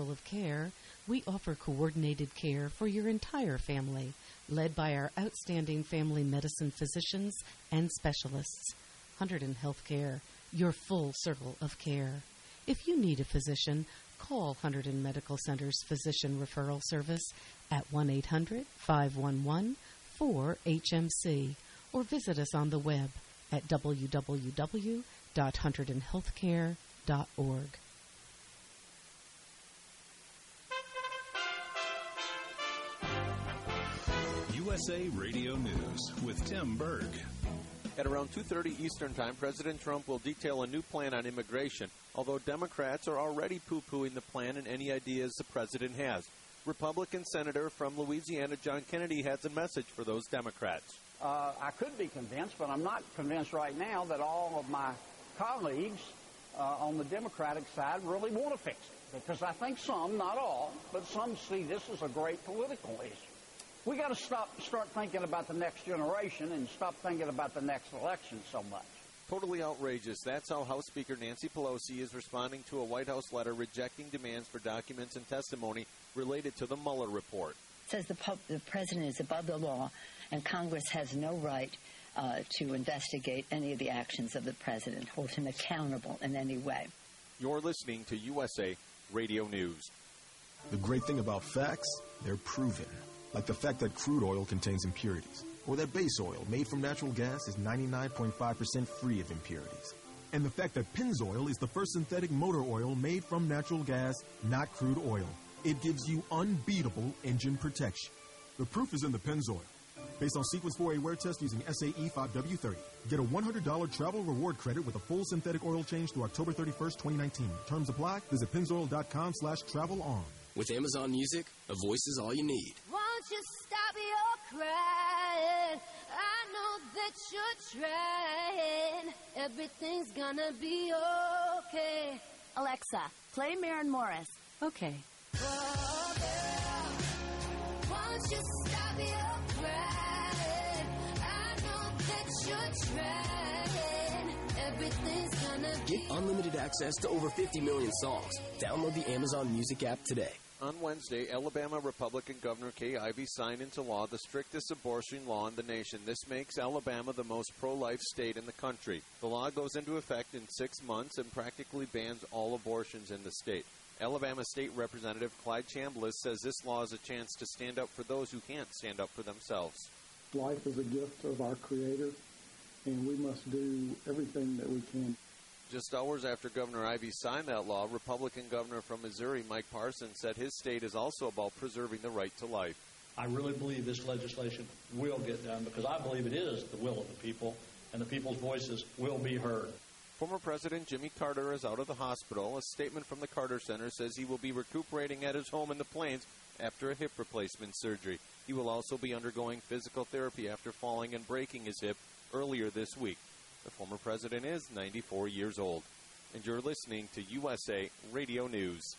Circle of Care, we offer coordinated care for your entire family, led by our outstanding family medicine physicians and specialists. Hunterdon Healthcare, your full circle of care. If you need a physician, call Hunterdon Medical Center's Physician Referral Service at 1-800-511-4HMC or visit us on the web at www.hunterdonhealthcare.org. USA Radio News with Tim Berg. At around 2:30 Eastern Time, President Trump will detail a new plan on immigration, although Democrats are already poo-pooing the plan and any ideas the president has. Republican Senator from Louisiana John Kennedy has a message for those Democrats. I could be convinced, but I'm not convinced right now that all of my colleagues on the Democratic side really want to fix it. Because I think some, not all, but some see this as a great political issue. We got to start thinking about the next generation and stop thinking about the next election so much. Totally outrageous. That's how House Speaker Nancy Pelosi is responding to a White House letter rejecting demands for documents and testimony related to the Mueller report. It says the president is above the law and Congress has no right to investigate any of the actions of the president, hold him accountable in any way. You're listening to USA Radio News. The great thing about facts, they're proven. Like the fact that crude oil contains impurities, or that base oil made from natural gas is 99.5% free of impurities. And the fact that Pennzoil is the first synthetic motor oil made from natural gas, not crude oil. It gives you unbeatable engine protection. The proof is in the Pennzoil. Based on Sequence 4A wear test using SAE 5W30. Get a $100 travel reward credit with a full synthetic oil change through October 31st, 2019. Terms apply. Visit pennzoil.com/travel-on. With Amazon Music, a voice is all you need. Won't you stop your crying? I know that you're trying. Everything's gonna be okay. Alexa, play Maren Morris. Okay. Oh, girl, won't you stop your crying? I know that you're trying. Everything's gonna be Get unlimited access to over 50 million songs. Download the Amazon Music app today. On Wednesday, Alabama Republican Governor Kay Ivey signed into law the strictest abortion law in the nation. This makes Alabama the most pro-life state in the country. The law goes into effect in 6 months and practically bans all abortions in the state. Alabama State Representative Clyde Chambliss says this law is a chance to stand up for those who can't stand up for themselves. Life is a gift of our Creator, and we must do everything that we can. Just hours after Governor Ivey signed that law, Republican Governor from Missouri, Mike Parsons, said his state is also about preserving the right to life. I really believe this legislation will get done because I believe it is the will of the people, and the people's voices will be heard. Former President Jimmy Carter is out of the hospital. A statement from the Carter Center says he will be recuperating at his home in the Plains after a hip replacement surgery. He will also be undergoing physical therapy after falling and breaking his hip earlier this week. The former president is 94 years old. And you're listening to USA Radio News.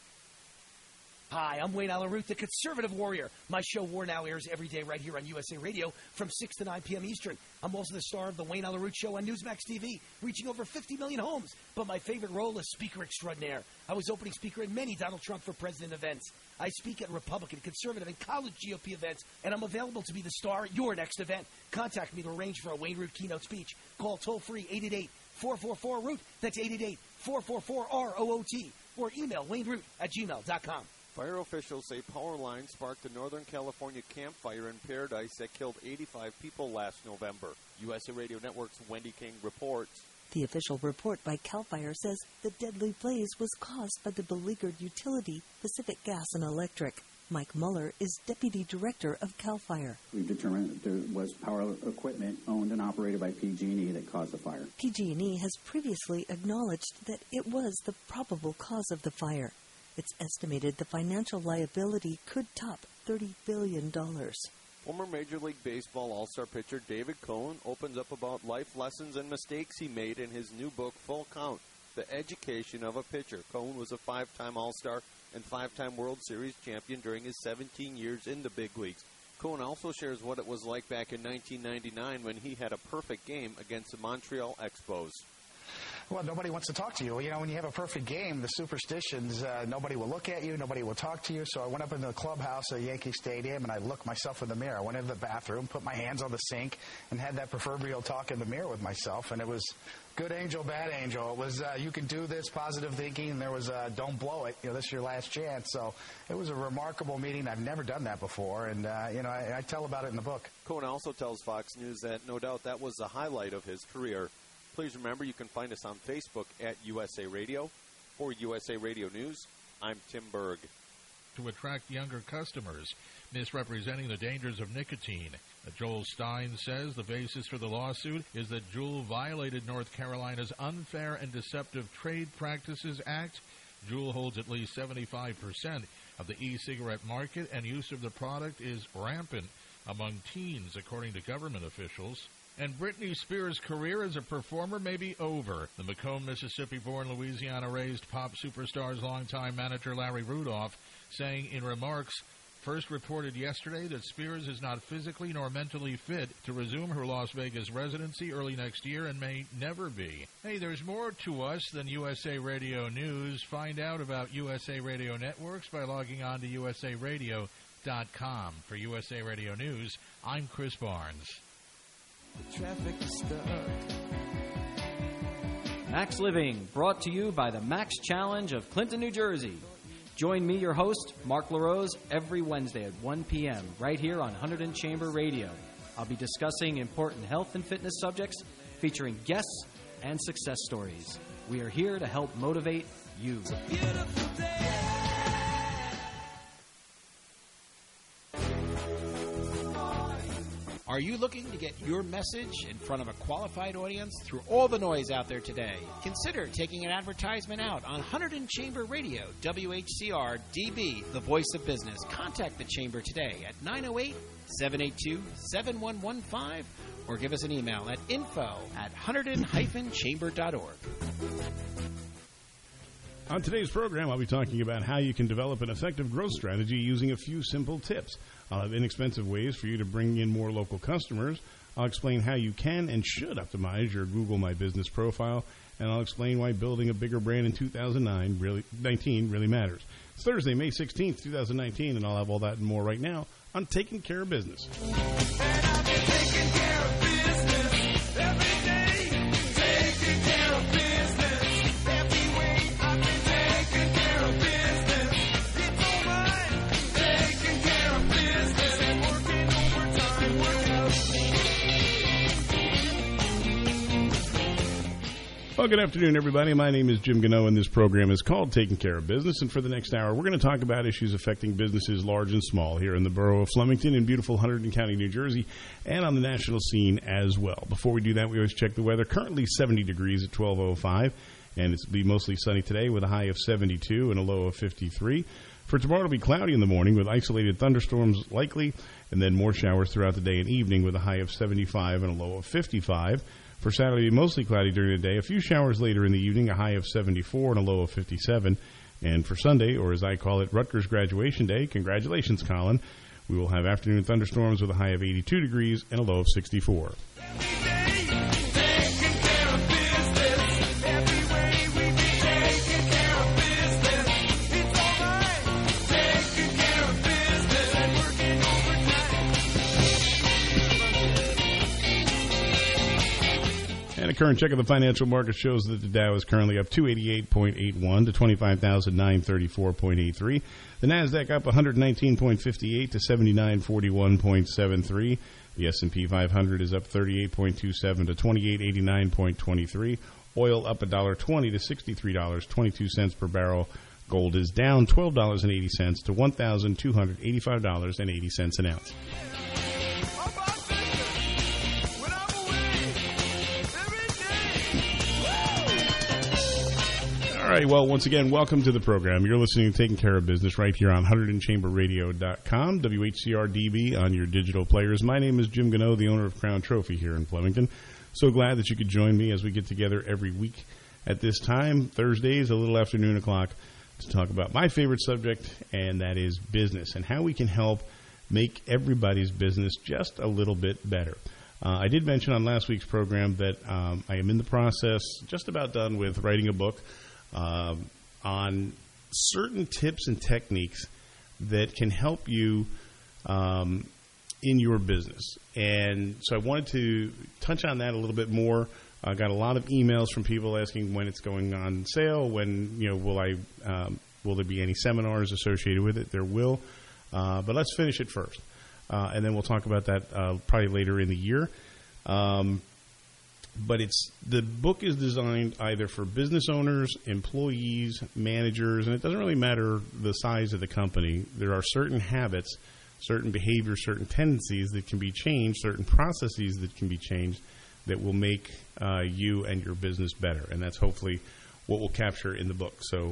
Hi, I'm Wayne Alaroot, the conservative warrior. My show War Now airs every day right here on USA Radio from 6 to 9 p.m. Eastern. I'm also the star of the Wayne Alaroot Show on Newsmax TV, reaching over 50 million homes. But my favorite role is Speaker Extraordinaire. I was opening speaker at many Donald Trump for President events. I speak at Republican, conservative, and college GOP events, and I'm available to be the star at your next event. Contact me to arrange for a Wayne Root keynote speech. Call toll-free 888-444-ROOT. That's 888-444-ROOT. Or email wayneroot@gmail.com. Fire officials say power lines sparked a Northern California campfire in Paradise that killed 85 people last November. USA Radio Network's Wendy King reports. The official report by CAL FIRE says the deadly blaze was caused by the beleaguered utility, Pacific Gas and Electric. Mike Muller is Deputy Director of CAL FIRE. We've determined that there was power equipment owned and operated by PG&E that caused the fire. PG&E has previously acknowledged that it was the probable cause of the fire. It's estimated the financial liability could top $30 billion. Former Major League Baseball All-Star pitcher David Cone opens up about life lessons and mistakes he made in his new book, Full Count, The Education of a Pitcher. Cone was a 5-time All-Star and 5-time World Series champion during his 17 years in the big leagues. Cone also shares what it was like back in 1999 when he had a perfect game against the Montreal Expos. Well, nobody wants to talk to you. You know, when you have a perfect game, the superstitions, nobody will look at you, nobody will talk to you. So I went up into the clubhouse at Yankee Stadium, and I looked myself in the mirror. I went into the bathroom, put my hands on the sink, and had that proverbial talk in the mirror with myself. And it was good angel, bad angel. It was you can do this, positive thinking, and there was don't blow it. You know, this is your last chance. So it was a remarkable meeting. I've never done that before, and you know, I tell about it in the book. Cohen also tells Fox News that no doubt that was the highlight of his career. Please remember you can find us on Facebook at USA Radio. For USA Radio News, I'm Tim Berg. To attract younger customers, misrepresenting the dangers of nicotine. Joel Stein says the basis for the lawsuit is that Juul violated North Carolina's Unfair and Deceptive Trade Practices Act. Juul holds at least 75% of the e-cigarette market, and use of the product is rampant among teens, according to government officials. And Britney Spears' career as a performer may be over. The Macomb, Mississippi-born, Louisiana-raised pop superstar's longtime manager Larry Rudolph saying in remarks first reported yesterday that Spears is not physically nor mentally fit to resume her Las Vegas residency early next year and may never be. Hey, there's more to us than USA Radio News. Find out about USA Radio Networks by logging on to usaradio.com. For USA Radio News, I'm Chris Barnes. The traffic is stuck. Max Living, brought to you by the Max Challenge of Clinton, New Jersey. Join me, your host, Mark LaRose, every Wednesday at 1 p.m. right here on Hunterdon Chamber Radio. I'll be discussing important health and fitness subjects, featuring guests and success stories. We are here to help motivate you. It's a beautiful day. Are you looking to get your message in front of a qualified audience through all the noise out there today? Consider taking an advertisement out on Hunterdon Chamber Radio, WHCR DB, the voice of business. Contact the Chamber today at 908-782-7115 or give us an email at info@hunterdon-chamber.org. On today's program, I'll be talking about how you can develop an effective growth strategy using a few simple tips. I'll have inexpensive ways for you to bring in more local customers. I'll explain how you can and should optimize your Google My Business profile, and I'll explain why building a bigger brand in 2019 really matters. It's Thursday, May 16th, 2019, and I'll have all that and more right now on Taking Care of Business. And I've been taking care of business every day. Taking care of business every way. I've been taking care of business. It's all right. Taking care of business and working overtime. Well, good afternoon, everybody. My name is Jim Gano, and this program is called Taking Care of Business. And for the next hour, we're going to talk about issues affecting businesses large and small here in the borough of Flemington in beautiful Hunterdon County, New Jersey, and on the national scene as well. Before we do that, we always check the weather. Currently 70 degrees at 12:05, and it's be mostly sunny today with a high of 72 and a low of 53. For tomorrow, it'll be cloudy in the morning with isolated thunderstorms likely, and then more showers throughout the day and evening with a high of 75 and a low of 55. For Saturday, mostly cloudy during the day, a few showers later in the evening, a high of 74 and a low of 57. And for Sunday, or as I call it, Rutgers graduation day, congratulations, Colin, we will have afternoon thunderstorms with a high of 82 degrees and a low of 64. And a current check of the financial market shows that the Dow is currently up 288.81 to 25,934.83. The Nasdaq up 119.58 to 7941.73. The S&P 500 is up 38.27 to 2889.23. Oil up $1.20 to $63.22 per barrel. Gold is down $12.80 to $1,285.80 an ounce. All right, well, once again, welcome to the program. You're listening to Taking Care of Business right here on HunterdonChamberRadio.com, WHCR-DB on your digital players. My name is Jim Gano, the owner of Crown Trophy here in Flemington. So glad that you could join me as we get together every week at this time, Thursdays, a little after noon o'clock, to talk about my favorite subject, and that is business and how we can help make everybody's business just a little bit better. I did mention on last week's program that I am in the process, just about done with writing a book on certain tips and techniques that can help you in your business. And so I wanted to touch on that a little bit more. I got a lot of emails from people asking when it's going on sale, when, will there be any seminars associated with it? There will. But let's finish it first. And then we'll talk about that probably later in the year. But the book is designed either for business owners, employees, managers, and it doesn't really matter the size of the company. There are certain habits, certain behaviors, certain tendencies that can be changed, certain processes that can be changed that will make you and your business better. And that's hopefully what we'll capture in the book. So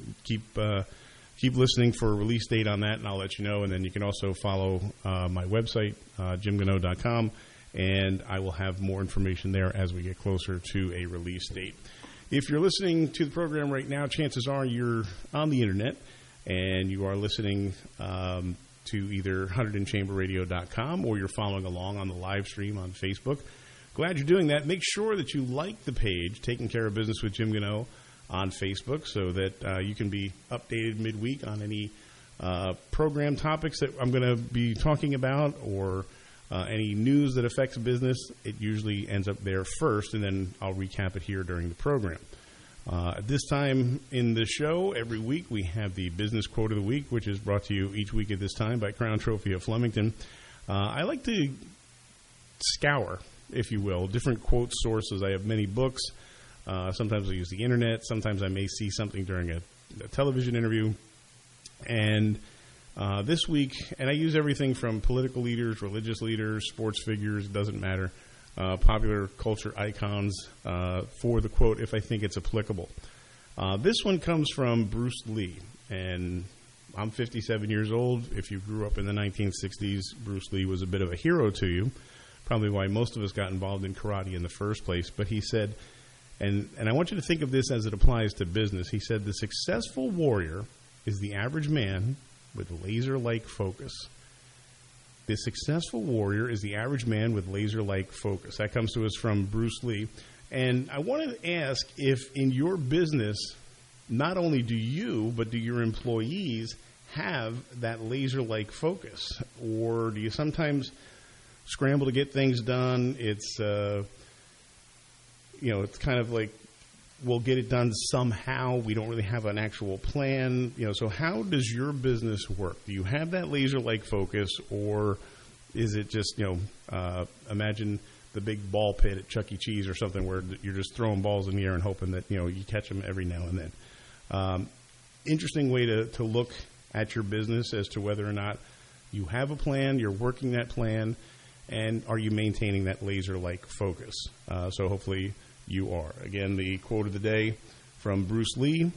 keep listening for a release date on that, and I'll let you know. And then you can also follow my website, jimgano.com, and I will have more information there as we get closer to a release date. If you're listening to the program right now, chances are you're on the internet, and you are listening to either 100inchamberradio.com or you're following along on the live stream on Facebook. Glad you're doing that. Make sure that you like the page, Taking Care of Business with Jim Gano, on Facebook, so that you can be updated midweek on any program topics that I'm going to be talking about, or any news that affects business. It usually ends up there first, and then I'll recap it here during the program. At this time in the show, every week we have the Business Quote of the Week, which is brought to you each week at this time by Crown Trophy of Flemington. I like to scour, if you will, different quote sources. I have many books. Sometimes I use the internet. Sometimes I may see something during a television interview. And this week, and I use everything from political leaders, religious leaders, sports figures, it doesn't matter, popular culture icons for the quote if I think it's applicable. This one comes from Bruce Lee, and I'm 57 years old. If you grew up in the 1960s, Bruce Lee was a bit of a hero to you, probably why most of us got involved in karate in the first place. But he said, and I want you to think of this as it applies to business, he said, the successful warrior is the average man with laser-like focus. The successful warrior is the average man with laser-like focus. That comes to us from Bruce Lee. And I wanted to ask if in your business, not only do you, but do your employees have that laser-like focus? Or do you sometimes scramble to get things done? It's, it's kind of like, we'll get it done somehow. We don't really have an actual plan. So how does your business work? Do you have that laser-like focus, or is it just, imagine the big ball pit at Chuck E. Cheese or something where you're just throwing balls in the air and hoping that, you catch them every now and then. Interesting way to look at your business as to whether or not you have a plan, you're working that plan, and are you maintaining that laser-like focus? So hopefully you are. Again, the quote of the day from Bruce Lee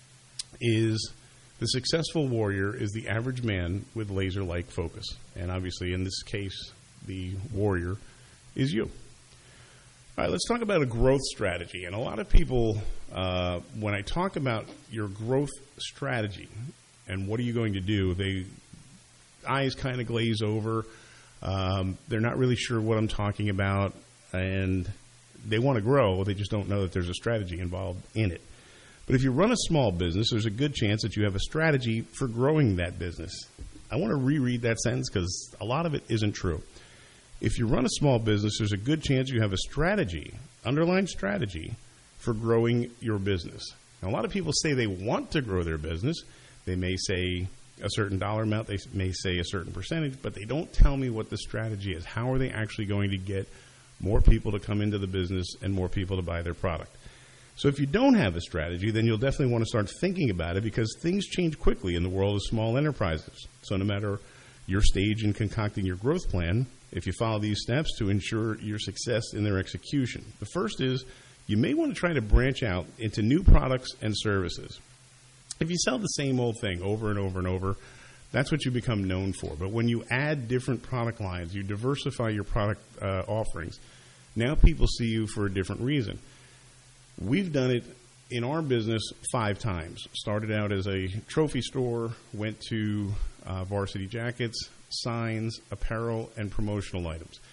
is, the successful warrior is the average man with laser-like focus. And obviously, in this case, the warrior is you. All right, let's talk about a growth strategy. And a lot of people, when I talk about your growth strategy and what are you going to do, they eyes kind of glaze over. They're not really sure what I'm talking about, and they want to grow. They just don't know that there's a strategy involved in it. But if you run a small business, there's a good chance that you have a strategy for growing that business. I want to reread that sentence because a lot of it isn't true. If you run a small business, there's a good chance you have a strategy, underlying strategy, for growing your business. Now, a lot of people say they want to grow their business. They may say a certain dollar amount. They may say a certain percentage, but they don't tell me what the strategy is. How are they actually going to get more people to come into the business and more people to buy their product? So if you don't have a strategy, then you'll definitely want to start thinking about it, because things change quickly in the world of small enterprises. So no matter your stage in concocting your growth plan, if you follow these steps to ensure your success in their execution. The first is you may want to try to branch out into new products and services. If you sell the same old thing over and over and over, that's what you become known for. But when you add different product lines, you diversify your product offerings, now people see you for a different reason. We've done it in our business 5 times. Started out as a trophy store, went to varsity jackets, signs, apparel, and promotional items.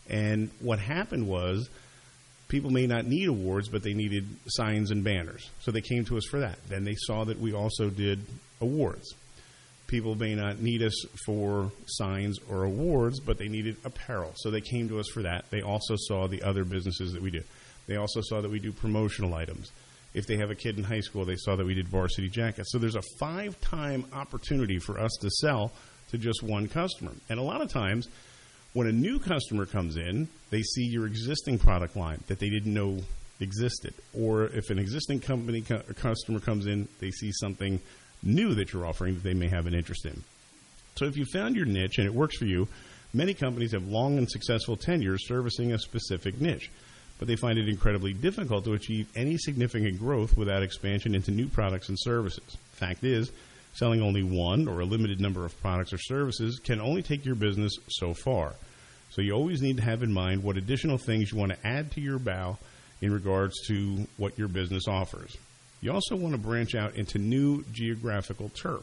And what happened was people may not need awards, but they needed signs and banners. So they came to us for that. Then they saw that we also did awards. People may not need us for signs or awards, but they needed apparel. So they came to us for that. They also saw the other businesses that we do. They also saw that we do promotional items. If they have a kid in high school, they saw that we did varsity jackets. So there's a 5-time opportunity for us to sell to just one customer. And a lot of times, when a new customer comes in, they see your existing product line that they didn't know existed. Or if an existing customer comes in, they see something new that you're offering that they may have an interest in. So if you found your niche and it works for you, many companies have long and successful tenures servicing a specific niche, but they find it incredibly difficult to achieve any significant growth without expansion into new products and services. Fact is, selling only one or a limited number of products or services can only take your business so far. So you always need to have in mind what additional things you want to add to your bow in regards to what your business offers. You also want to branch out into new geographical turf.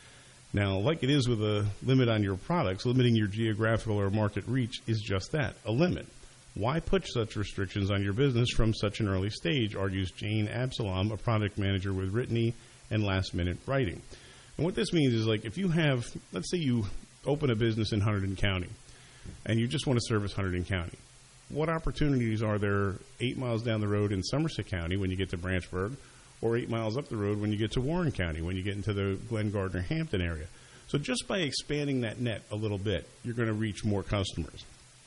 Now, like it is with a limit on your products, limiting your geographical or market reach is just that, a limit. Why put such restrictions on your business from such an early stage, argues Jane Absalom, a product manager with Whitney and Last Minute Writing. And what this means is, like, if you have, let's say you open a business in Hunterdon County, and you just want to service Hunterdon County. What opportunities are there 8 miles down the road in Somerset County when you get to Branchburg, or 8 miles up the road when you get to Warren County, when you get into the Glen Gardner, Hampton area? So just by expanding that net a little bit, you're going to reach more customers.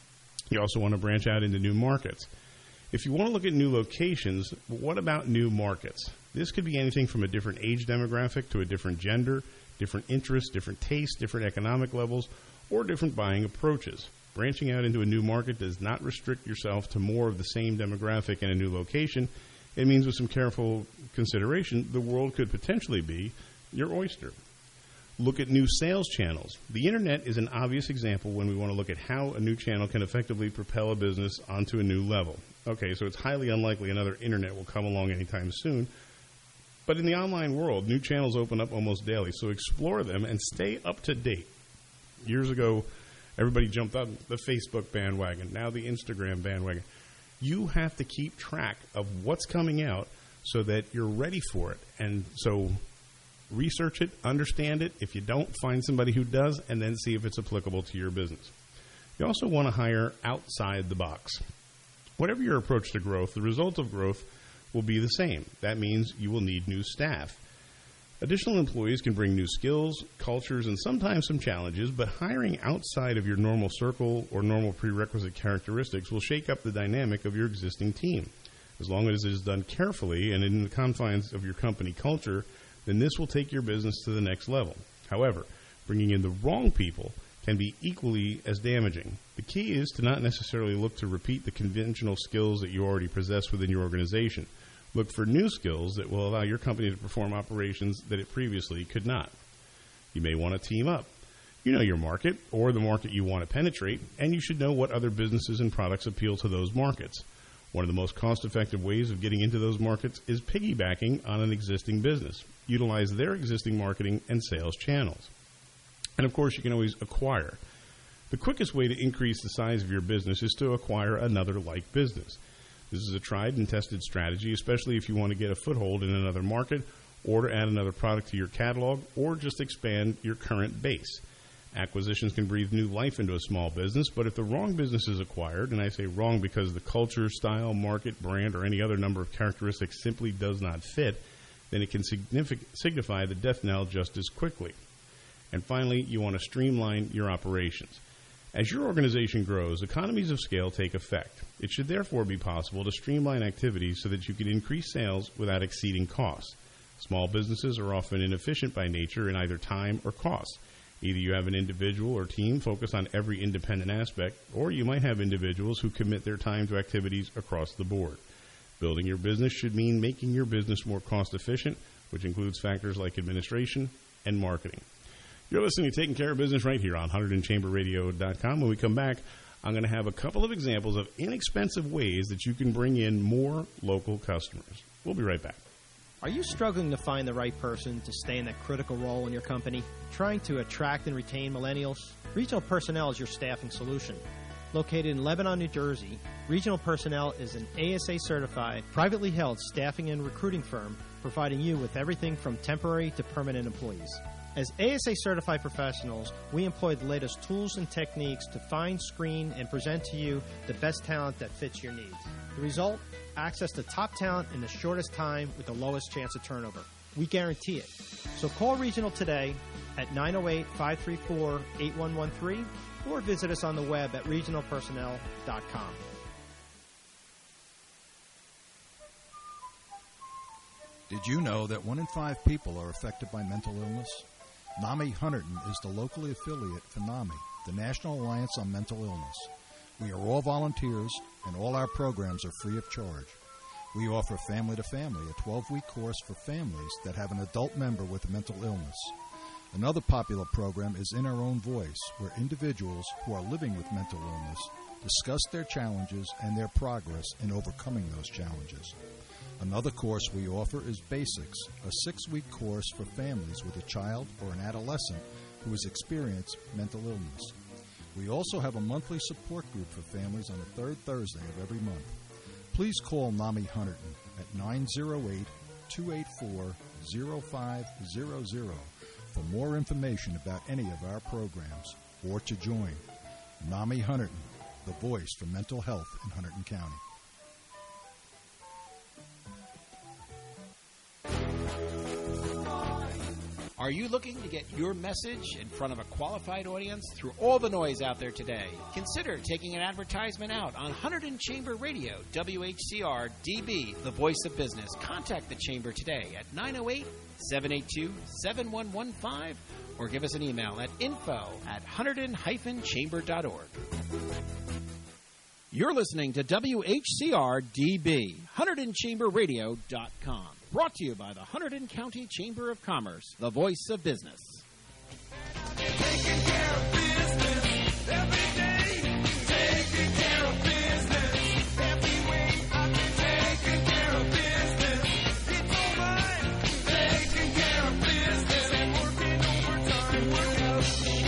You also want to branch out into new markets. If you want to look at new locations, what about new markets? This could be anything from a different age demographic to a different gender, different interests, different tastes, different economic levels, or different buying approaches. Branching out into a new market does not restrict yourself to more of the same demographic in a new location. It means with some careful consideration, the world could potentially be your oyster. Look at new sales channels. The internet is an obvious example when we want to look at how a new channel can effectively propel a business onto a new level. Okay, so it's highly unlikely another internet will come along anytime soon. But in the online world, new channels open up almost daily, so explore them and stay up to date. Years ago, everybody jumped on the Facebook bandwagon, now the Instagram bandwagon. You have to keep track of what's coming out so that you're ready for it. And so research it, understand it. If you don't, find somebody who does, and then see if it's applicable to your business. You also want to hire outside the box. Whatever your approach to growth, the result of growth will be the same. That means you will need new staff. Additional employees can bring new skills, cultures, and sometimes some challenges, but hiring outside of your normal circle or normal prerequisite characteristics will shake up the dynamic of your existing team. As long as it is done carefully and in the confines of your company culture, then this will take your business to the next level. However, bringing in the wrong people can be equally as damaging. The key is to not necessarily look to repeat the conventional skills that you already possess within your organization. Look for new skills that will allow your company to perform operations that it previously could not. You may want to team up. You know your market or the market you want to penetrate, and you should know what other businesses and products appeal to those markets. One of the most cost-effective ways of getting into those markets is piggybacking on an existing business. Utilize their existing marketing and sales channels. And, of course, you can always acquire. The quickest way to increase the size of your business is to acquire another like business. This is a tried and tested strategy, especially if you want to get a foothold in another market or to add another product to your catalog or just expand your current base. Acquisitions can breathe new life into a small business, but if the wrong business is acquired, and I say wrong because the culture, style, market, brand, or any other number of characteristics simply does not fit, then it can signify the death knell just as quickly. And finally, you want to streamline your operations. As your organization grows, economies of scale take effect. It should therefore be possible to streamline activities so that you can increase sales without exceeding costs. Small businesses are often inefficient by nature in either time or cost. Either you have an individual or team focused on every independent aspect, or you might have individuals who commit their time to activities across the board. Building your business should mean making your business more cost efficient, which includes factors like administration and marketing. You're listening to Taking Care of Business right here on HunterdonChamberRadio.com. When we come back, I'm going to have a couple of examples of inexpensive ways that you can bring in more local customers. We'll be right back. Are you struggling to find the right person to stay in that critical role in your company? Trying to attract and retain millennials? Regional Personnel is your staffing solution. Located in Lebanon, New Jersey, Regional Personnel is an ASA-certified, privately held staffing and recruiting firm providing you with everything from temporary to permanent employees. As ASA-certified professionals, we employ the latest tools and techniques to find, screen, and present to you the best talent that fits your needs. The result? Access to top talent in the shortest time with the lowest chance of turnover. We guarantee it. So call Regional today at 908-534-8113 or visit us on the web at regionalpersonnel.com. Did you know that 1 in 5 people are affected by mental illness? NAMI Hunterdon is the locally affiliate for NAMI, the National Alliance on Mental Illness. We are all volunteers, and all our programs are free of charge. We offer Family to Family, a 12-week course for families that have an adult member with mental illness. Another popular program is In Our Own Voice, where individuals who are living with mental illness discuss their challenges and their progress in overcoming those challenges. Another course we offer is Basics, a 6-week course for families with a child or an adolescent who has experienced mental illness. We also have a monthly support group for families on the third Thursday of every month. Please call NAMI Hunterdon at 908-284-0500 for more information about any of our programs or to join. NAMI Hunterdon, the voice for mental health in Hunterdon County. Are you looking to get your message in front of a qualified audience through all the noise out there today? Consider taking an advertisement out on Hunterdon Chamber Radio, WHCR DB, the voice of business. Contact the Chamber today at 908-782-7115 or give us an email at info@hunterdon-chamber.org. You're listening to WHCR DB, HunterdonChamberRadio.com. Brought to you by the Hunterdon County Chamber of Commerce, the voice of business. Taking care of business every day. Taking care of business every way. I've been taking care of business. It's all mine. Taking care of business and working overtime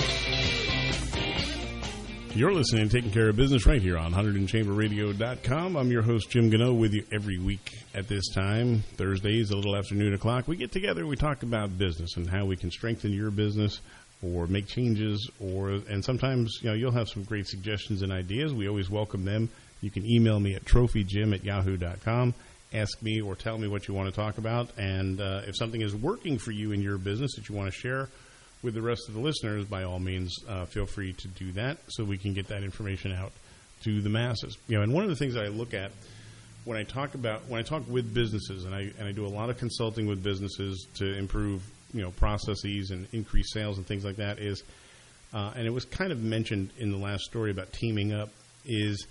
workouts. You're listening to Taking Care of Business right here on HunterdonChamberRadio.com. I'm your host, Jim Gano, with you every week at this time. Thursdays, a little after noon o'clock. We get together, we talk about business and how we can strengthen your business or make changes, and sometimes you'll have some great suggestions and ideas. We always welcome them. You can email me at trophyjim@yahoo.com. Ask me or tell me what you want to talk about. And if something is working for you in your business that you want to share with the rest of the listeners, by all means, feel free to do that so we can get that information out to the masses. And one of the things that I look at when I talk with businesses, and I do a lot of consulting with businesses to improve, processes and increase sales and things like that, is, and it was kind of mentioned in the last story about teaming up, is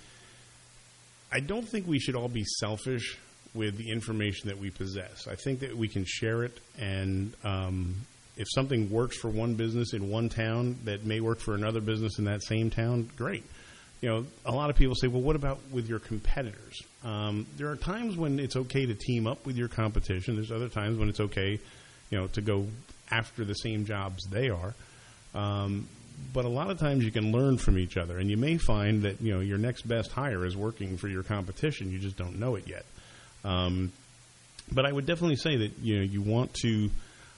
I don't think we should all be selfish with the information that we possess. I think that we can share it, and if something works for one business in one town that may work for another business in that same town, great. A lot of people say, well, what about with your competitors? There are times when it's okay to team up with your competition. There's other times when it's okay, to go after the same jobs they are. But a lot of times you can learn from each other, and you may find that, your next best hire is working for your competition. You just don't know it yet. But I would definitely say that, you want to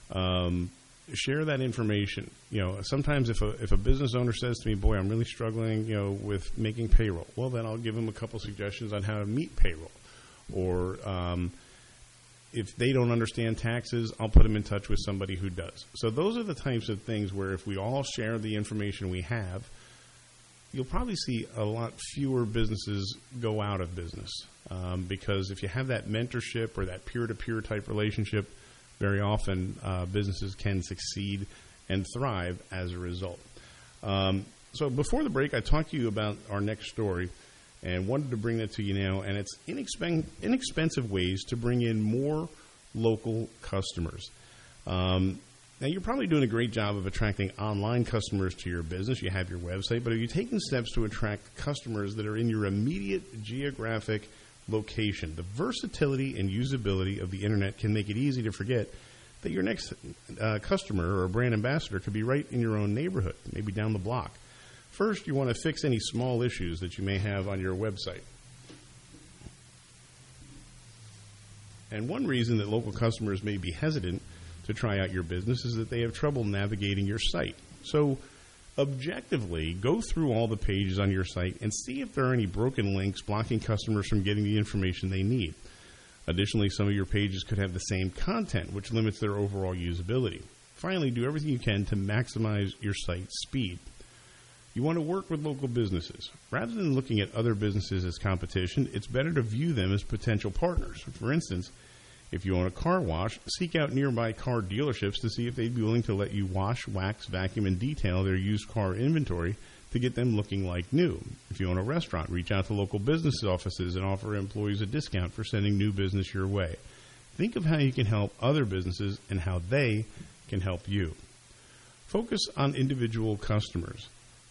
share that information. Sometimes if a business owner says to me, boy, I'm really struggling, with making payroll, well, then I'll give them a couple suggestions on how to meet payroll. Or if they don't understand taxes, I'll put them in touch with somebody who does. So those are the types of things where if we all share the information we have, you'll probably see a lot fewer businesses go out of business. Because if you have that mentorship or that peer-to-peer type relationship, very often businesses can succeed and thrive as a result. So before the break, I talked to you about our next story and wanted to bring that to you now. And it's inexpensive ways to bring in more local customers. Now, you're probably doing a great job of attracting online customers to your business. You have your website. But are you taking steps to attract customers that are in your immediate geographic location? The versatility and usability of the Internet can make it easy to forget that your next customer or brand ambassador could be right in your own neighborhood, maybe down the block. First, you want to fix any small issues that you may have on your website. And one reason that local customers may be hesitant to try out your business is that they have trouble navigating your site. So, objectively, go through all the pages on your site and see if there are any broken links blocking customers from getting the information they need. Additionally, some of your pages could have the same content, which limits their overall usability. Finally, do everything you can to maximize your site's speed. You want to work with local businesses. Rather than looking at other businesses as competition, it's better to view them as potential partners. For instance, if you own a car wash, seek out nearby car dealerships to see if they'd be willing to let you wash, wax, vacuum, and detail their used car inventory to get them looking like new. If you own a restaurant, reach out to local business offices and offer employees a discount for sending new business your way. Think of how you can help other businesses and how they can help you. Focus on individual customers.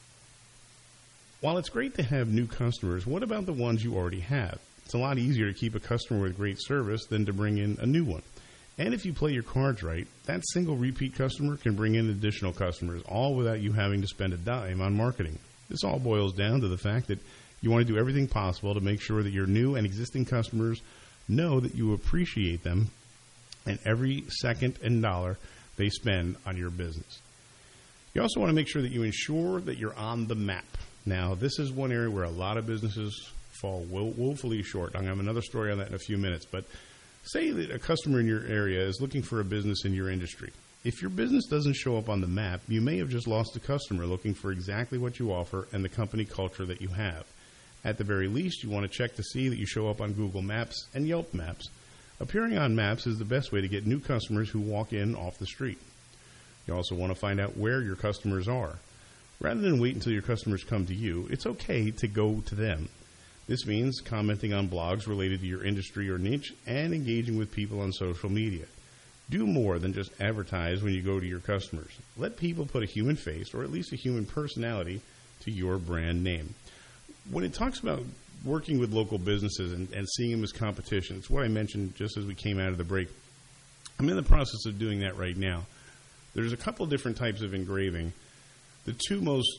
While it's great to have new customers, what about the ones you already have? It's a lot easier to keep a customer with great service than to bring in a new one. And if you play your cards right, that single repeat customer can bring in additional customers, all without you having to spend a dime on marketing. This all boils down to the fact that you want to do everything possible to make sure that your new and existing customers know that you appreciate them and every second and dollar they spend on your business. You also want to make sure that you ensure that you're on the map. Now, this is one area where a lot of businesses fall woefully short. I'm going to have another story on that in a few minutes, but say that a customer in your area is looking for a business in your industry. If your business doesn't show up on the map, you may have just lost a customer looking for exactly what you offer and the company culture that you have. At the very least, you want to check to see that you show up on Google Maps and Yelp Maps. Appearing on maps is the best way to get new customers who walk in off the street. You also want to find out where your customers are. Rather than wait until your customers come to you, it's okay to go to them. This means commenting on blogs related to your industry or niche and engaging with people on social media. Do more than just advertise when you go to your customers. Let people put a human face, or at least a human personality, to your brand name. When it talks about working with local businesses and seeing them as competition, it's what I mentioned just as we came out of the break. I'm in the process of doing that right now. There's a couple different types of engraving. The two most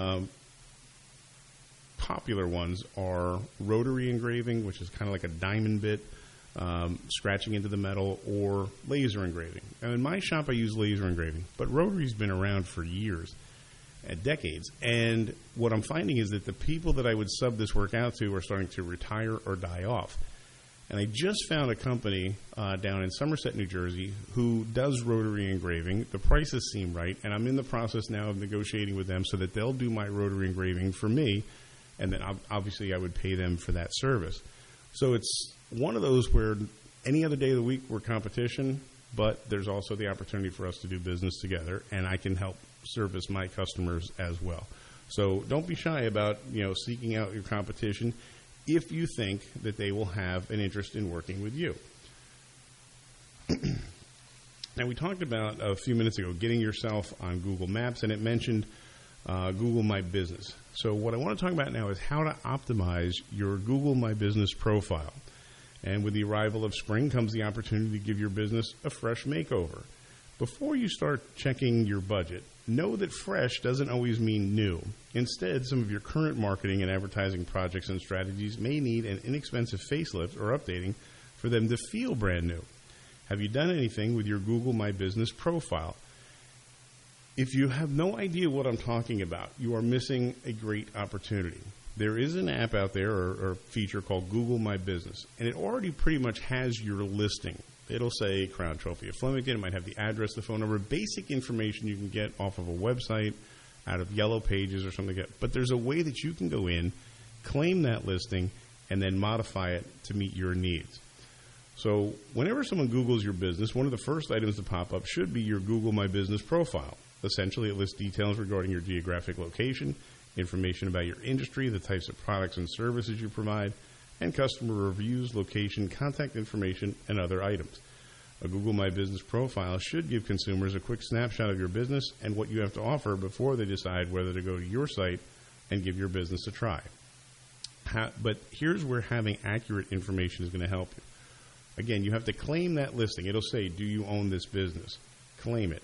popular ones are rotary engraving, which is kind of like a diamond bit, scratching into the metal, or laser engraving. Now, in my shop, I use laser engraving, but rotary's been around for years, decades. And what I'm finding is that the people that I would sub this work out to are starting to retire or die off. And I just found a company down in Somerset, New Jersey, who does rotary engraving. The prices seem right, and I'm in the process now of negotiating with them so that they'll do my rotary engraving for me, and then obviously I would pay them for that service. So it's one of those where any other day of the week we're competition, but there's also the opportunity for us to do business together, and I can help service my customers as well. So don't be shy about seeking out your competition if you think that they will have an interest in working with you. Now, we talked about a few minutes ago getting yourself on Google Maps, and it mentioned Google My Business. So what I want to talk about now is how to optimize your Google My Business profile. And with the arrival of spring comes the opportunity to give your business a fresh makeover. Before you start checking your budget, know that fresh doesn't always mean new. Instead, some of your current marketing and advertising projects and strategies may need an inexpensive facelift or updating for them to feel brand new. Have you done anything with your Google My Business profile? If you have no idea what I'm talking about, you are missing a great opportunity. There is an app out there or feature called Google My Business, and it already pretty much has your listing. It'll say Crown Trophy of Flemington. It might have the address, the phone number, basic information you can get off of a website, out of Yellow Pages or something like that. But there's a way that you can go in, claim that listing, and then modify it to meet your needs. So whenever someone Googles your business, one of the first items to pop up should be your Google My Business profile. Essentially, it lists details regarding your geographic location, information about your industry, the types of products and services you provide, and customer reviews, location, contact information, and other items. A Google My Business profile should give consumers a quick snapshot of your business and what you have to offer before they decide whether to go to your site and give your business a try. But here's where having accurate information is going to help you. Again, you have to claim that listing. It'll say, do you own this business? Claim it.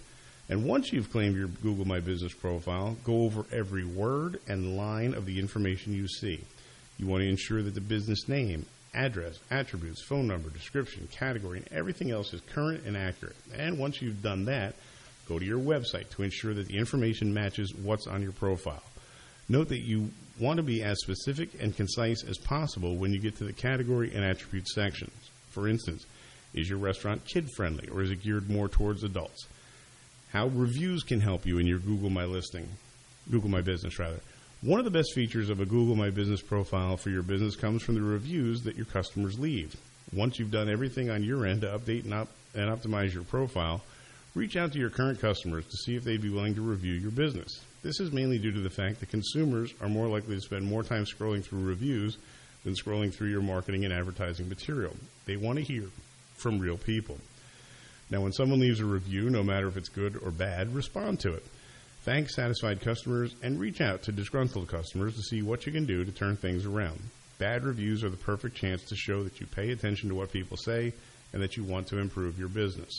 And once you've claimed your Google My Business profile, go over every word and line of the information you see. You want to ensure that the business name, address, attributes, phone number, description, category, and everything else is current and accurate. And once you've done that, go to your website to ensure that the information matches what's on your profile. Note that you want to be as specific and concise as possible when you get to the category and attribute sections. For instance, is your restaurant kid-friendly or is it geared more towards adults? How reviews can help you in your Google My Business. One of the best features of a Google My Business profile for your business comes from the reviews that your customers leave. Once you've done everything on your end to update and optimize your profile, reach out to your current customers to see if they'd be willing to review your business. This is mainly due to the fact that consumers are more likely to spend more time scrolling through reviews than scrolling through your marketing and advertising material. They want to hear from real people. Now, when someone leaves a review, no matter if it's good or bad, respond to it. Thank satisfied customers and reach out to disgruntled customers to see what you can do to turn things around. Bad reviews are the perfect chance to show that you pay attention to what people say and that you want to improve your business.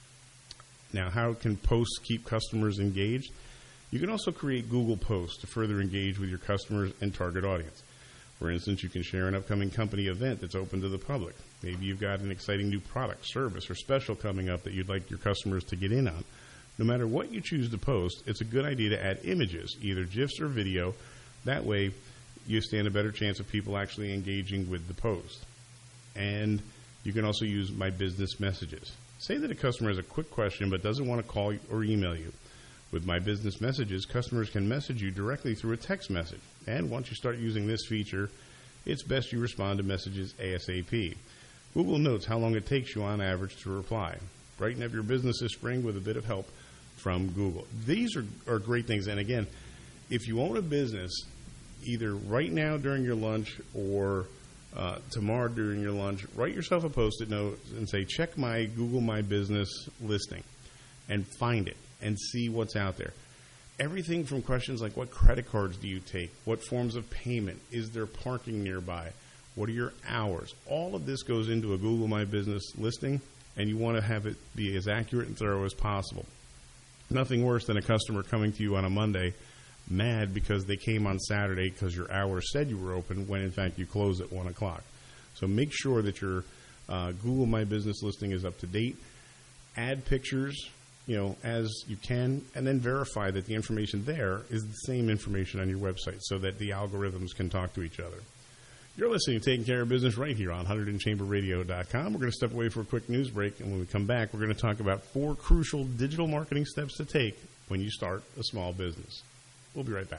Now, how can posts keep customers engaged? You can also create Google Posts to further engage with your customers and target audience. For instance, you can share an upcoming company event that's open to the public. Maybe you've got an exciting new product, service, or special coming up that you'd like your customers to get in on. No matter what you choose to post, it's a good idea to add images, either GIFs or video. That way, you stand a better chance of people actually engaging with the post. And you can also use My Business Messages. Say that a customer has a quick question but doesn't want to call or email you. With My Business Messages, customers can message you directly through a text message. And once you start using this feature, it's best you respond to messages ASAP. Google notes how long it takes you on average to reply. Brighten up your business this spring with a bit of help from Google. These are great things. And again, if you own a business, either right now during your lunch or tomorrow during your lunch, write yourself a Post-it note and say, check my Google My Business listing and find it and see what's out there. Everything from questions like what credit cards do you take? What forms of payment? Is there parking nearby? What are your hours? All of this goes into a Google My Business listing, and you want to have it be as accurate and thorough as possible. Nothing worse than a customer coming to you on a Monday mad because they came on Saturday because your hours said you were open when in fact you close at 1 o'clock. So make sure that your Google My Business listing is up to date. Add pictures, as you can, and then verify that the information there is the same information on your website so that the algorithms can talk to each other. You're listening to Taking Care of Business right here on 100chamberradio.com. We're going to step away for a quick news break, and when we come back, we're going to talk about 4 crucial digital marketing steps to take when you start a small business. We'll be right back.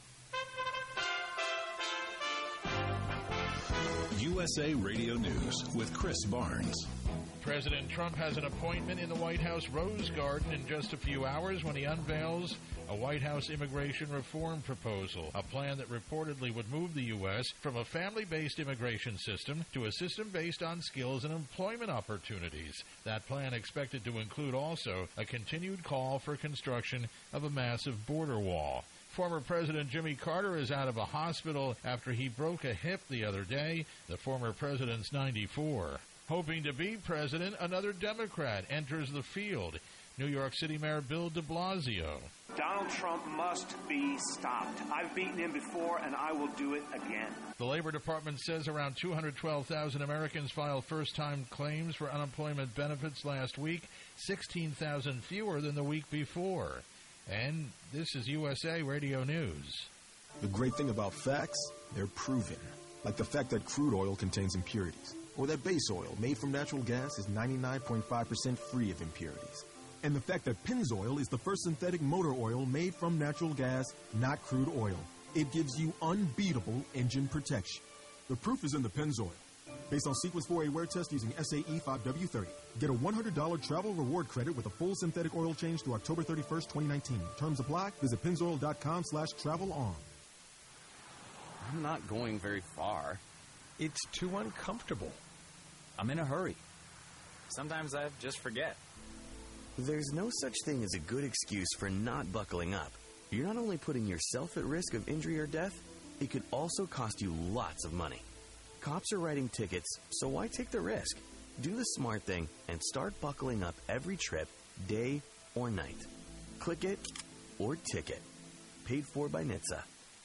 USA Radio News with Chris Barnes. President Trump has an appointment in the White House Rose Garden in just a few hours when he unveils a White House immigration reform proposal, a plan that reportedly would move the U.S. from a family-based immigration system to a system based on skills and employment opportunities. That plan expected to include also a continued call for construction of a massive border wall. Former President Jimmy Carter is out of a hospital after he broke a hip the other day. The former president's 94. Hoping to be president, another Democrat enters the field. New York City Mayor Bill de Blasio. Donald Trump must be stopped. I've beaten him before, and I will do it again. The Labor Department says around 212,000 Americans filed first-time claims for unemployment benefits last week, 16,000 fewer than the week before. And this is USA Radio News. The great thing about facts, they're proven. Like the fact that crude oil contains impurities, or that base oil made from natural gas is 99.5% free of impurities. And the fact that Pennzoil is the first synthetic motor oil made from natural gas, not crude oil. It gives you unbeatable engine protection. The proof is in the Pennzoil. Based on Sequence 4A wear test using SAE 5W30. Get a $100 travel reward credit with a full synthetic oil change through October 31st, 2019. Terms apply. Visit Pennzoil.com/travel-on. I'm not going very far. It's too uncomfortable. I'm in a hurry. Sometimes I just forget. There's no such thing as a good excuse for not buckling up. You're not only putting yourself at risk of injury or death, it could also cost you lots of money. Cops are writing tickets, so why take the risk? Do the smart thing and start buckling up every trip, day or night. Click it or ticket. Paid for by NHTSA.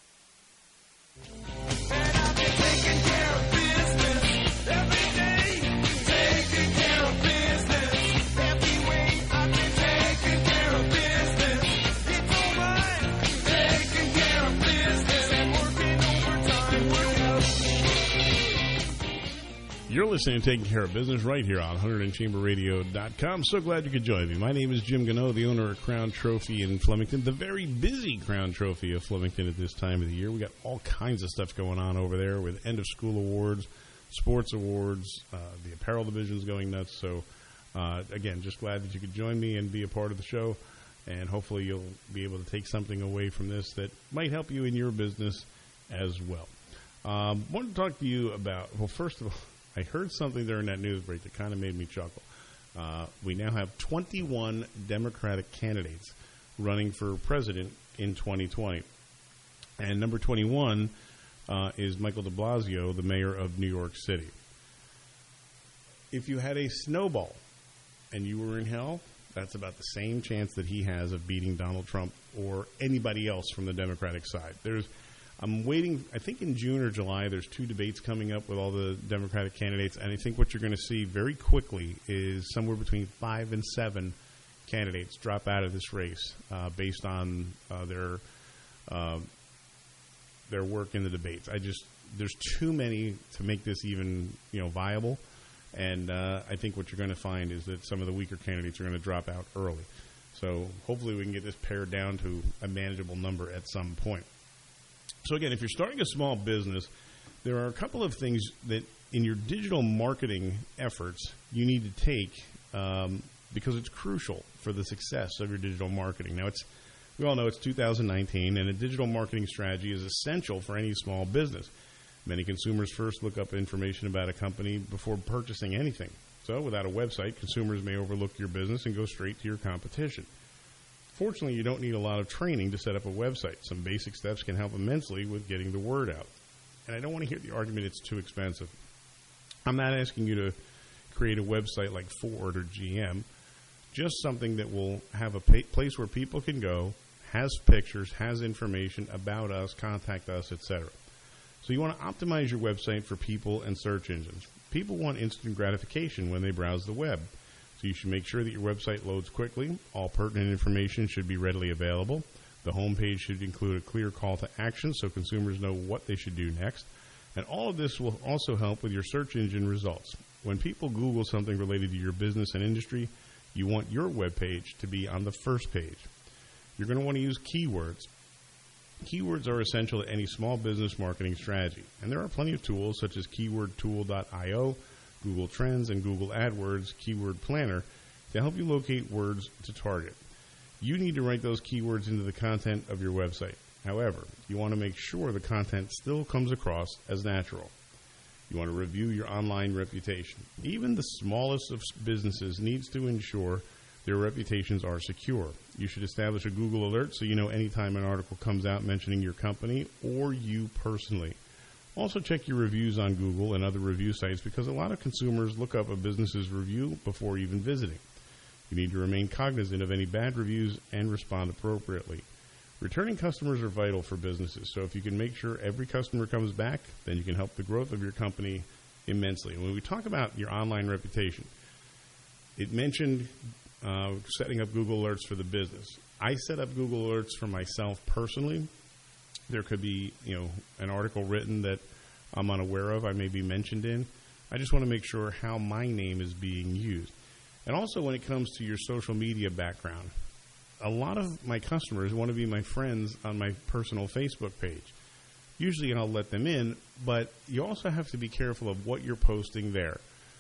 Taking care of business every day. Taking care of business every way. I've been taking care of business. It's alright. Taking care of business and working overtime. You're listening to Taking Care of Business right here on 100chamberradio.com. So glad you could join me. My name is Jim Gano, the owner of Crown Trophy in Flemington, the very busy Crown Trophy of Flemington at this time of the year. We got all kinds of stuff going on over there with end-of-school awards, sports awards, the apparel division's going nuts. So, again, just glad that you could join me and be a part of the show, and hopefully you'll be able to take something away from this that might help you in your business as well. Wanted to talk to you about, well, first of all, I heard something during that news break that kind of made me chuckle. We now have 21 Democratic candidates running for president in 2020. And number 21 is Michael de Blasio, the mayor of New York City. If you had a snowball and you were in hell, that's about the same chance that he has of beating Donald Trump or anybody else from the Democratic side. I'm waiting, I think in June or July, there's 2 debates coming up with all the Democratic candidates, and I think what you're going to see very quickly is somewhere between 5 and 7 candidates drop out of this race based on their work in the debates. There's too many to make this even viable, and I think what you're going to find is that some of the weaker candidates are going to drop out early. So hopefully we can get this pared down to a manageable number at some point. So again, if you're starting a small business, there are a couple of things that in your digital marketing efforts you need to take because it's crucial for the success of your digital marketing. Now, we all know it's 2019, and a digital marketing strategy is essential for any small business. Many consumers first look up information about a company before purchasing anything. So without a website, consumers may overlook your business and go straight to your competition. Fortunately, you don't need a lot of training to set up a website. Some basic steps can help immensely with getting the word out. And I don't want to hear the argument it's too expensive. I'm not asking you to create a website like Ford or GM, just something that will have a place where people can go, has pictures, has information about us, contact us, etc. So you want to optimize your website for people and search engines. People want instant gratification when they browse the web. So you should make sure that your website loads quickly. All pertinent information should be readily available. The home page should include a clear call to action so consumers know what they should do next. And all of this will also help with your search engine results. When people Google something related to your business and industry, you want your web page to be on the first page. You're going to want to use keywords. Keywords are essential to any small business marketing strategy. And there are plenty of tools such as keywordtool.io, Google Trends, and Google AdWords Keyword Planner to help you locate words to target. You need to write those keywords into the content of your website. However, you want to make sure the content still comes across as natural. You want to review your online reputation. Even the smallest of businesses needs to ensure their reputations are secure. You should establish a Google alert so you know anytime an article comes out mentioning your company or you personally. Also check your reviews on Google and other review sites because a lot of consumers look up a business's review before even visiting. You need to remain cognizant of any bad reviews and respond appropriately. Returning customers are vital for businesses, so if you can make sure every customer comes back, then you can help the growth of your company immensely. When we talk about your online reputation, it mentioned setting up Google Alerts for the business. I set up Google Alerts for myself personally. There could be, an article written that I'm unaware of, I may be mentioned in. I just want to make sure how my name is being used. And also when it comes to your social media background, a lot of my customers want to be my friends on my personal Facebook page. Usually I'll let them in, but you also have to be careful of what you're posting there.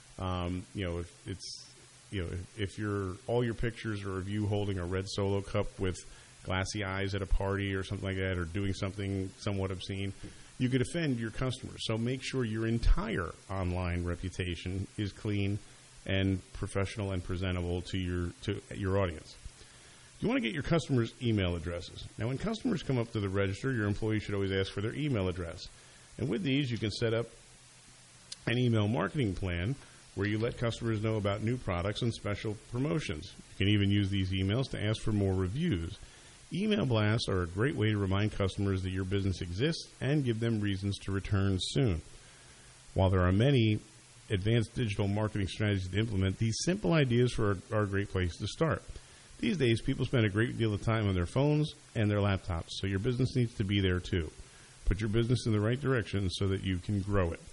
If all your pictures are of you holding a red Solo cup with glassy eyes at a party or something like that, or doing something somewhat obscene, you could offend your customers. So make sure your entire online reputation is clean and professional and presentable to your audience. You want to get your customers' email addresses. Now, when customers come up to the register, your employees should always ask for their email address. And with these, you can set up an email marketing plan where you let customers know about new products and special promotions. You can even use these emails to ask for more reviews. Email blasts are a great way to remind customers that your business exists and give them reasons to return soon. While there are many advanced digital marketing strategies to implement, these simple ideas are a great place to start. These days, people spend a great deal of time on their phones and their laptops, so your business needs to be there too. Put your business in the right direction so that you can grow it.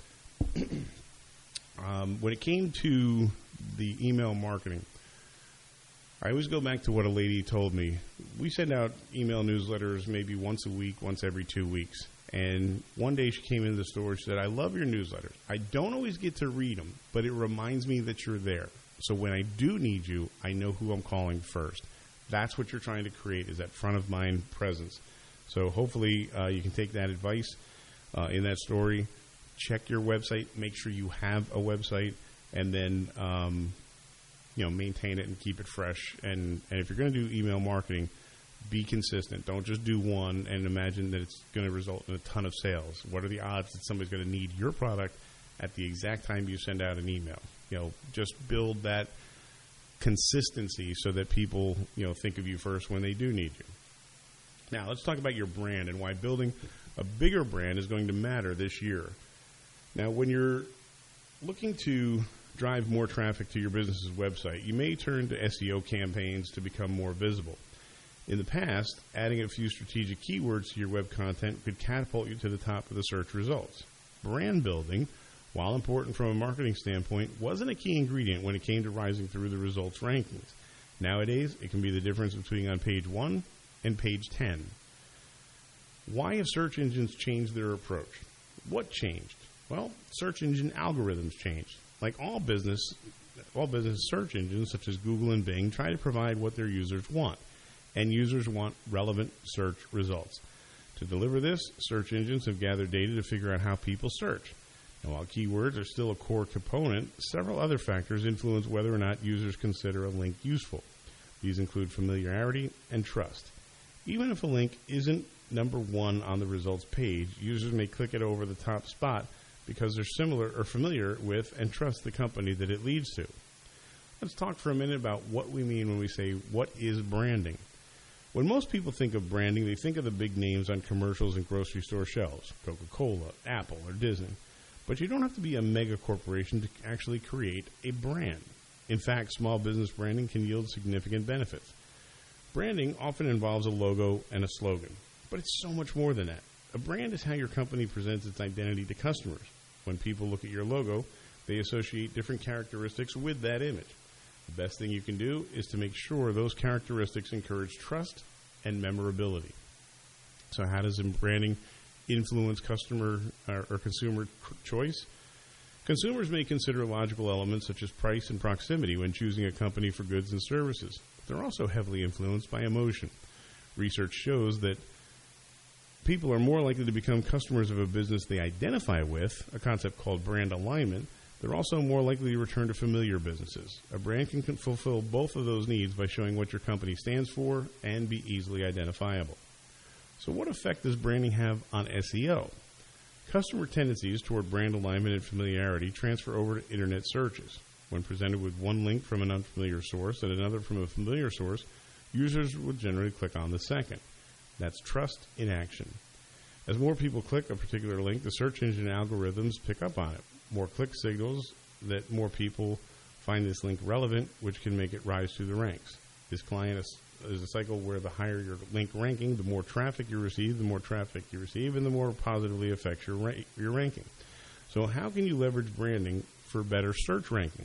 When it came to the email marketing, I always go back to what a lady told me. We send out email newsletters maybe once a week, once every 2 weeks. And one day she came into the store and she said, I love your newsletters. I don't always get to read them, but it reminds me that you're there. So when I do need you, I know who I'm calling first. That's what you're trying to create, is that front-of-mind presence. So hopefully you can take that advice in that story. Check your website. Make sure you have a website. And then, maintain it and keep it fresh. And if you're going to do email marketing, be consistent. Don't just do one and imagine that it's going to result in a ton of sales. What are the odds that somebody's going to need your product at the exact time you send out an email? Just build that consistency so that people, think of you first when they do need you. Now, let's talk about your brand and why building a bigger brand is going to matter this year. Now, when you're looking to drive more traffic to your business's website, you may turn to SEO campaigns to become more visible. In the past, adding a few strategic keywords to your web content could catapult you to the top of the search results. Brand building, while important from a marketing standpoint, wasn't a key ingredient when it came to rising through the results rankings. Nowadays, it can be the difference between on page 1 and page 10. Why have search engines changed their approach? What changed? Well, search engine algorithms changed. Like all business search engines, such as Google and Bing, try to provide what their users want. And users want relevant search results. To deliver this, search engines have gathered data to figure out how people search. And while keywords are still a core component, several other factors influence whether or not users consider a link useful. These include familiarity and trust. Even if a link isn't number one on the results page, users may click it over the top spot because they're similar or familiar with and trust the company that it leads to. Let's talk for a minute about what we mean when we say, what is branding? When most people think of branding, they think of the big names on commercials and grocery store shelves, Coca-Cola, Apple, or Disney. But you don't have to be a mega corporation to actually create a brand. In fact, small business branding can yield significant benefits. Branding often involves a logo and a slogan, but it's so much more than that. A brand is how your company presents its identity to customers. When people look at your logo, they associate different characteristics with that image. The best thing you can do is to make sure those characteristics encourage trust and memorability. So how does branding influence customer or consumer choice? Consumers may consider logical elements such as price and proximity when choosing a company for goods and services. They're also heavily influenced by emotion. Research shows that people are more likely to become customers of a business they identify with, a concept called brand alignment. They're also more likely to return to familiar businesses. A brand can fulfill both of those needs by showing what your company stands for and be easily identifiable. So what effect does branding have on SEO? Customer tendencies toward brand alignment and familiarity transfer over to internet searches. When presented with one link from an unfamiliar source and another from a familiar source, users will generally click on the second. That's trust in action. As more people click a particular link, the search engine algorithms pick up on it. More click signals that more people find this link relevant, which can make it rise through the ranks. This client is a cycle where the higher your link ranking, the more traffic you receive, and the more positively affects your ranking. So how can you leverage branding for better search ranking?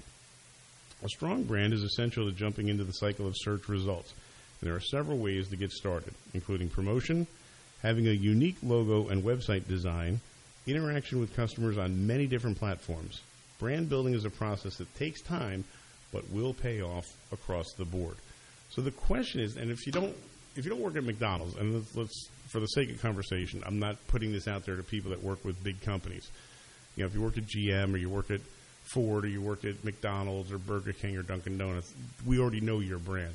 A strong brand is essential to jumping into the cycle of search results. And there are several ways to get started, including promotion, having a unique logo and website design, interaction with customers on many different platforms. Brand building is a process that takes time, but will pay off across the board. So the question is, and if you don't work at McDonald's, and let's for the sake of conversation, I'm not putting this out there to people that work with big companies. If you work at GM or you work at Ford or you work at McDonald's or Burger King or Dunkin' Donuts, we already know your brand.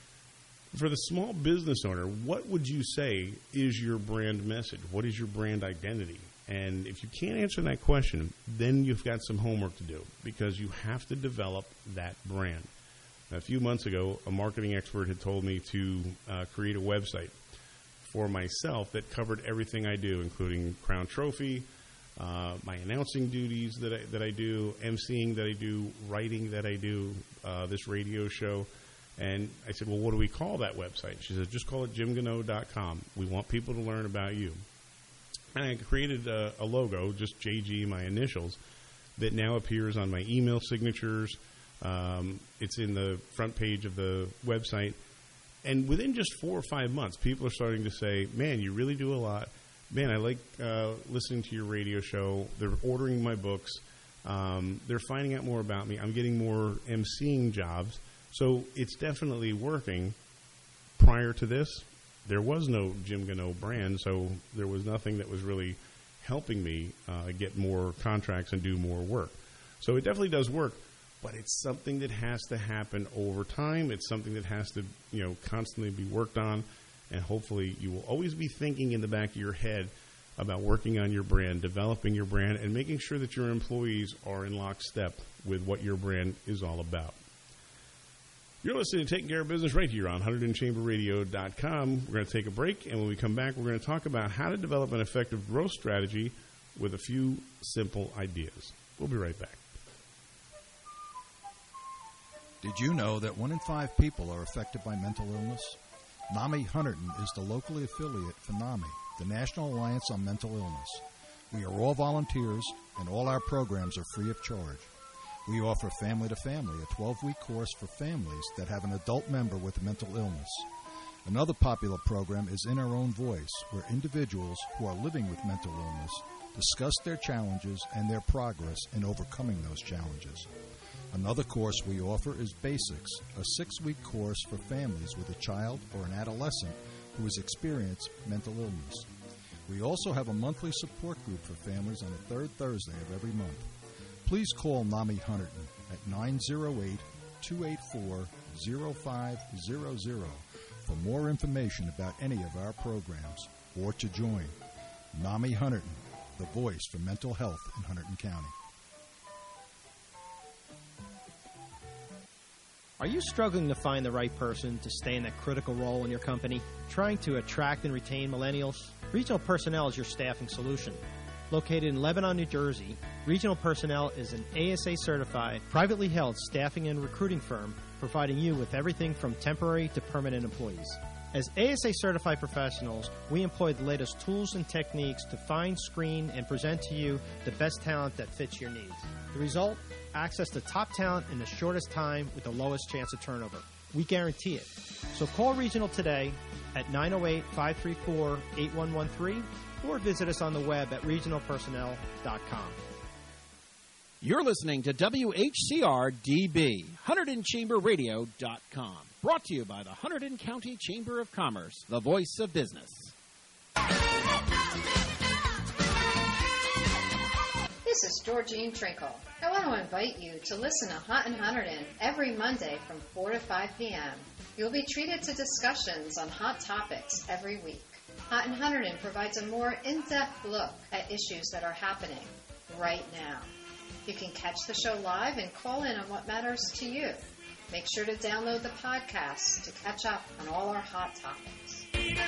For the small business owner, what would you say is your brand message? What is your brand identity? And if you can't answer that question, then you've got some homework to do because you have to develop that brand. A few months ago, a marketing expert had told me to create a website for myself that covered everything I do, including Crown Trophy, my announcing duties that I do, emceeing that I do, writing that I do, this radio show. And I said, well, what do we call that website? She said, just call it jimgano.com. We want people to learn about you. And I created a logo, just JG, my initials, that now appears on my email signatures. It's in the front page of the website. And within just 4 or 5 months, people are starting to say, man, you really do a lot. Man, I like listening to your radio show. They're ordering my books. They're finding out more about me. I'm getting more emceeing jobs. So it's definitely working. Prior to this, there was no Jim Gano brand, so there was nothing that was really helping me get more contracts and do more work. So it definitely does work, but it's something that has to happen over time. It's something that has to, constantly be worked on, and hopefully you will always be thinking in the back of your head about working on your brand, developing your brand, and making sure that your employees are in lockstep with what your brand is all about. You're listening to Taking Care of Business right here on 100chamberradio.com. We're going to take a break, and when we come back, we're going to talk about how to develop an effective growth strategy with a few simple ideas. We'll be right back. Did you know that 1 in 5 people are affected by mental illness? NAMI Hunterdon is the locally affiliate for NAMI, the National Alliance on Mental Illness. We are all volunteers, and all our programs are free of charge. We offer Family to Family, a 12-week course for families that have an adult member with mental illness. Another popular program is In Our Own Voice, where individuals who are living with mental illness discuss their challenges and their progress in overcoming those challenges. Another course we offer is Basics, a 6-week course for families with a child or an adolescent who has experienced mental illness. We also have a monthly support group for families on the third Thursday of every month. Please call NAMI Hunterdon at 908-284-0500 for more information about any of our programs or to join. NAMI Hunterdon, the voice for mental health in Hunterdon County. Are you struggling to find the right person to stay in that critical role in your company? Trying to attract and retain millennials? Regional Personnel is your staffing solution. Located in Lebanon, New Jersey, Regional Personnel is an ASA-certified, privately held staffing and recruiting firm providing you with everything from temporary to permanent employees. As ASA-certified professionals, we employ the latest tools and techniques to find, screen, and present to you the best talent that fits your needs. The result? Access to top talent in the shortest time with the lowest chance of turnover. We guarantee it. So call Regional today at 908-534-8113 or visit us on the web at regionalpersonnel.com. You're listening to WHCR-DB, HunterdonChamberRadio.com. Brought to you by the Hunterdon County Chamber of Commerce, the voice of business. This is Georgine Trinkle. I want to invite you to listen to Hunt in Hunterdon every Monday from 4 to 5 p.m. You'll be treated to discussions on hot topics every week. Hunt in Hunterdon provides a more in-depth look at issues that are happening right now. You can catch the show live and call in on what matters to you. Make sure to download the podcast to catch up on all our hot topics.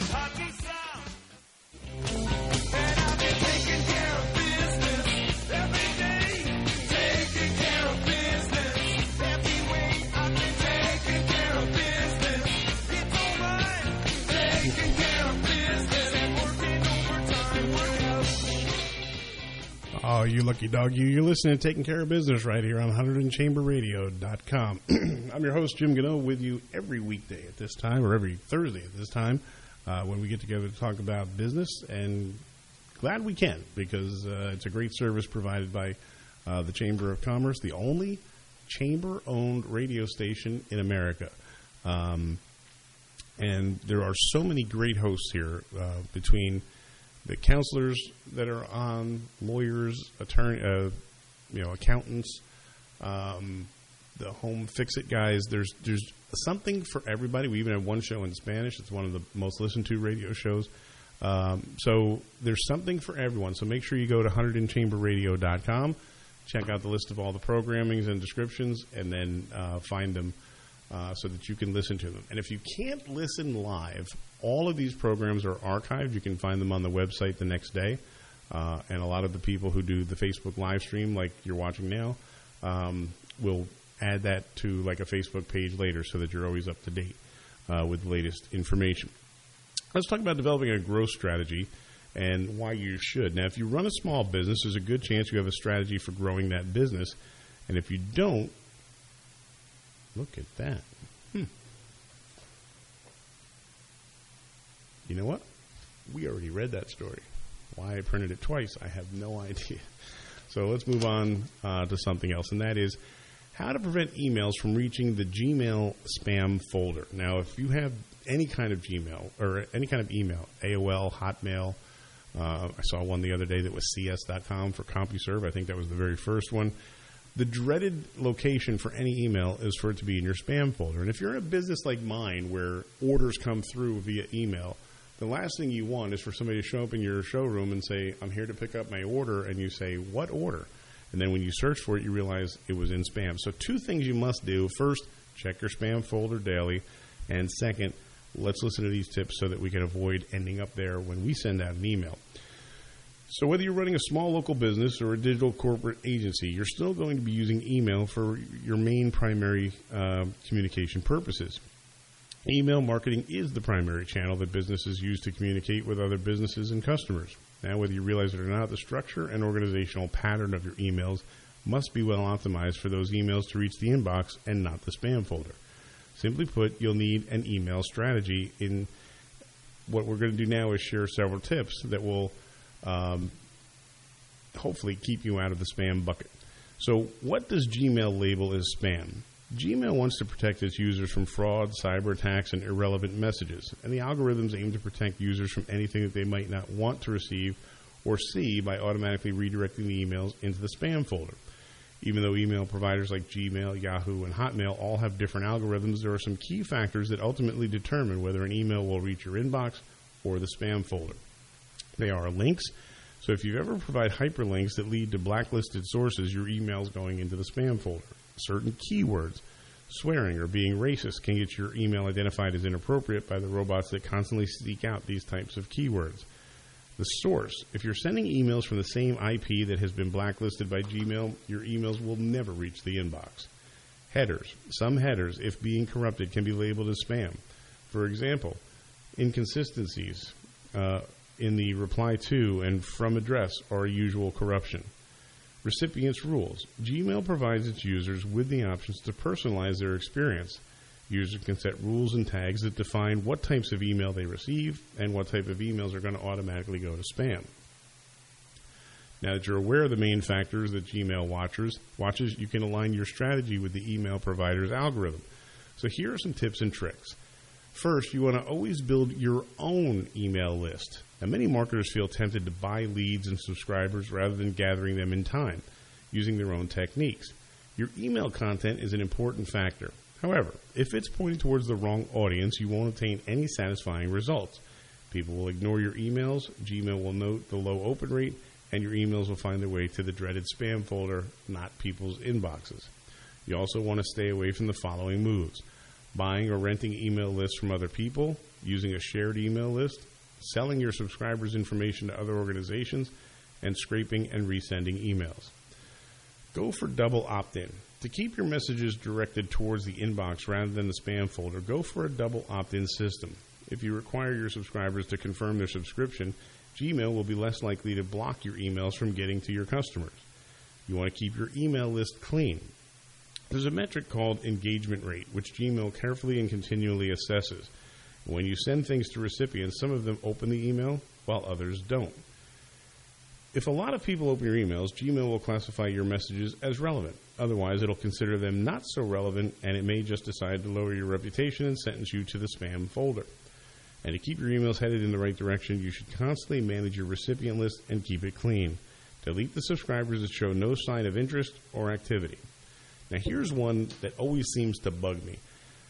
Oh, you lucky dog. You're listening to Taking Care of Business right here on 100chamberradio.com. I'm your host, Jim Gano, with you every weekday at this time, or every Thursday at this time, when we get together to talk about business. And glad we can, because it's a great service provided by the Chamber of Commerce, the only chamber-owned radio station in America. And there are so many great hosts here between the counselors that are on, lawyers, accountants, the home fix-it guys. There's something for everybody. We even have one show in Spanish. It's one of the most listened to radio shows. So there's something for everyone. So make sure you go to 100inchamberradio.com, check out the list of all the programmings and descriptions, and then find them so that you can listen to them. And if you can't listen live, all of these programs are archived. You can find them on the website the next day. And a lot of the people who do the Facebook live stream, like you're watching now, will add that to like a Facebook page later so that you're always up to date with the latest information. Let's talk about developing a growth strategy and why you should. Now, if you run a small business, there's a good chance you have a strategy for growing that business. And if you don't, look at that. You know what? We already read that story. Why I printed it twice, I have no idea. So let's move on to something else, and that is how to prevent emails from reaching the Gmail spam folder. Now, if you have any kind of Gmail or any kind of email, AOL, Hotmail, I saw one the other day that was cs.com for CompuServe. I think that was the very first one. The dreaded location for any email is for it to be in your spam folder. And if you're in a business like mine where orders come through via email, the last thing you want is for somebody to show up in your showroom and say, I'm here to pick up my order, and you say, what order? And then when you search for it, you realize it was in spam. So two things you must do. First, check your spam folder daily. And second, let's listen to these tips so that we can avoid ending up there when we send out an email. So whether you're running a small local business or a digital corporate agency, you're still going to be using email for your main primary communication purposes. Email marketing is the primary channel that businesses use to communicate with other businesses and customers. Now, whether you realize it or not, the structure and organizational pattern of your emails must be well optimized for those emails to reach the inbox and not the spam folder. Simply put, you'll need an email strategy. In what we're going to do now is share several tips that will hopefully keep you out of the spam bucket. So what does Gmail label as spam? Gmail wants to protect its users from fraud, cyber attacks, and irrelevant messages, and the algorithms aim to protect users from anything that they might not want to receive or see by automatically redirecting the emails into the spam folder. Even though email providers like Gmail, Yahoo, and Hotmail all have different algorithms, there are some key factors that ultimately determine whether an email will reach your inbox or the spam folder. They are links. So if you ever provide hyperlinks that lead to blacklisted sources, your email is going into the spam folder. Certain keywords, swearing, or being racist can get your email identified as inappropriate by the robots that constantly seek out these types of keywords. The source. If you're sending emails from the same IP that has been blacklisted by Gmail, your emails will never reach the inbox. Headers. Some headers, if being corrupted, can be labeled as spam. For example, inconsistencies in the reply to and from address are a usual corruption. Recipients' rules. Gmail provides its users with the options to personalize their experience. Users can set rules and tags that define what types of email they receive and what type of emails are going to automatically go to spam. Now that you're aware of the main factors that Gmail watches, you can align your strategy with the email provider's algorithm. So here are some tips and tricks. First, you want to always build your own email list. Now, many marketers feel tempted to buy leads and subscribers rather than gathering them in time, using their own techniques. Your email content is an important factor. However, if it's pointing towards the wrong audience, you won't obtain any satisfying results. People will ignore your emails, Gmail will note the low open rate, and your emails will find their way to the dreaded spam folder, not people's inboxes. You also want to stay away from the following moves: buying or renting email lists from other people, using a shared email list, selling your subscribers' information to other organizations, and scraping and resending emails. Go for double opt-in. To keep your messages directed towards the inbox rather than the spam folder, go for a double opt-in system. If you require your subscribers to confirm their subscription, Gmail will be less likely to block your emails from getting to your customers. You want to keep your email list clean. There's a metric called engagement rate, which Gmail carefully and continually assesses. When you send things to recipients, some of them open the email while others don't. If a lot of people open your emails, Gmail will classify your messages as relevant. Otherwise, it'll consider them not so relevant, and it may just decide to lower your reputation and sentence you to the spam folder. And to keep your emails headed in the right direction, you should constantly manage your recipient list and keep it clean. Delete the subscribers that show no sign of interest or activity. Now, here's one that always seems to bug me.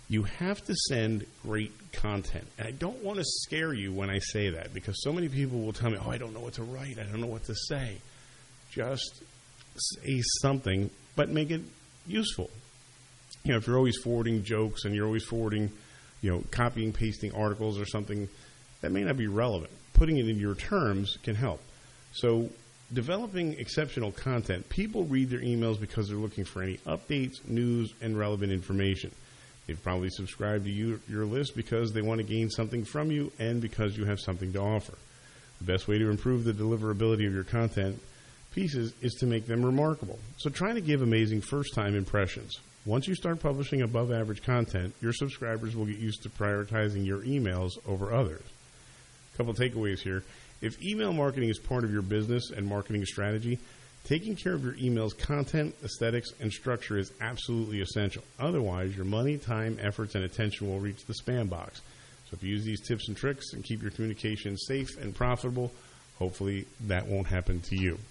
You have to send great content. And I don't want to scare you when I say that, because so many people will tell me, I don't know what to write. I don't know what to say. Just say something, but make it useful. If you're always forwarding jokes and you're always forwarding, copying, pasting articles or something, that may not be relevant. Putting it in your terms can help. So developing exceptional content. People read their emails because they're looking for any updates, news, and relevant information. They've probably subscribed to your list because they want to gain something from you and because you have something to offer. The best way to improve the deliverability of your content pieces is to make them remarkable. So try to give amazing first-time impressions. Once you start publishing above-average content, your subscribers will get used to prioritizing your emails over others. A couple takeaways here. If email marketing is part of your business and marketing strategy, taking care of your email's content, aesthetics, and structure is absolutely essential. Otherwise, your money, time, efforts, and attention will reach the spam box. So if you use these tips and tricks and keep your communication safe and profitable, hopefully that won't happen to you.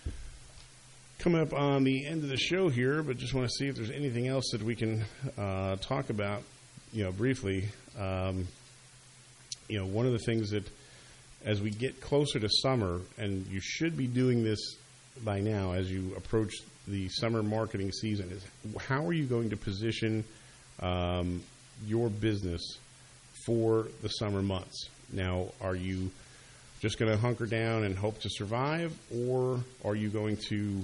Coming up on the end of the show here, but just want to see if there's anything else that we can talk about, briefly. One of the things that as we get closer to summer, and you should be doing this by now as you approach the summer marketing season, is how are you going to position your business for the summer months? Now, are you just going to hunker down and hope to survive, or are you going to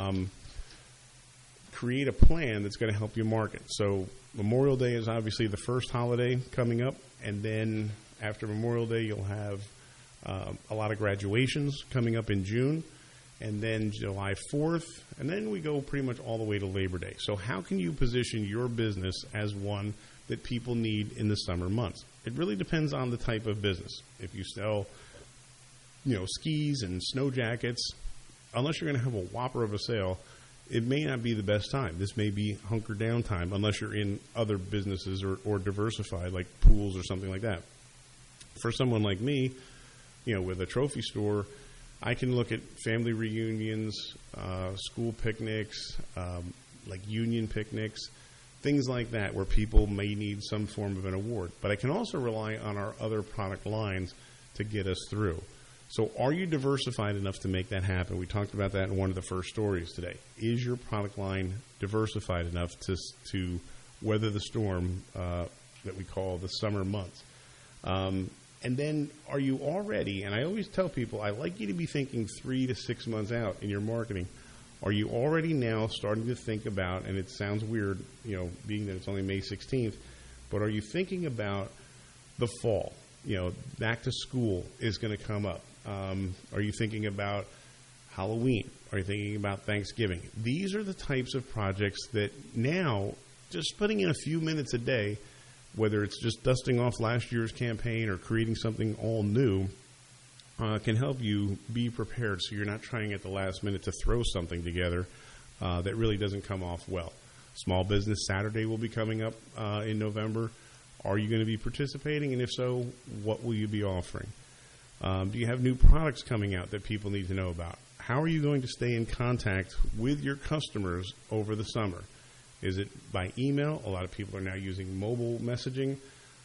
create a plan that's going to help you market? So Memorial Day is obviously the first holiday coming up, and then after Memorial Day you'll have a lot of graduations coming up in June, and then July 4th, and then we go pretty much all the way to Labor Day. So how can you position your business as one that people need in the summer months? It really depends on the type of business. If you sell, skis and snow jackets, unless you're going to have a whopper of a sale, it may not be the best time. This may be hunker down time, unless you're in other businesses or diversified, like pools or something like that. For someone like me, with a trophy store, I can look at family reunions, school picnics, like union picnics, things like that, where people may need some form of an award. But I can also rely on our other product lines to get us through. So are you diversified enough to make that happen? We talked about that in one of the first stories today. Is your product line diversified enough to weather the storm that we call the summer months? And then are you already, and I always tell people, I like you to be thinking 3 to 6 months out in your marketing. Are you already now starting to think about, and it sounds weird, being that it's only May 16th, but are you thinking about the fall? Back to school is going to come up. Are you thinking about Halloween? Are you thinking about Thanksgiving? These are the types of projects that now, just putting in a few minutes a day, whether it's just dusting off last year's campaign or creating something all new, can help you be prepared so you're not trying at the last minute to throw something together that really doesn't come off well. Small Business Saturday will be coming up in November. Are you going to be participating? And if so, what will you be offering? Do you have new products coming out that people need to know about? How are you going to stay in contact with your customers over the summer? Is it by email? A lot of people are now using mobile messaging.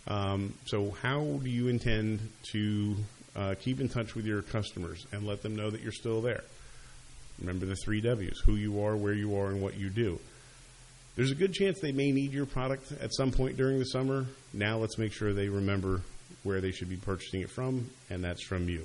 So how do you intend to keep in touch with your customers and let them know that you're still there? Remember the 3 W's: who you are, where you are, and what you do. There's a good chance they may need your product at some point during the summer. Now let's make sure they remember where they should be purchasing it from, and that's from you.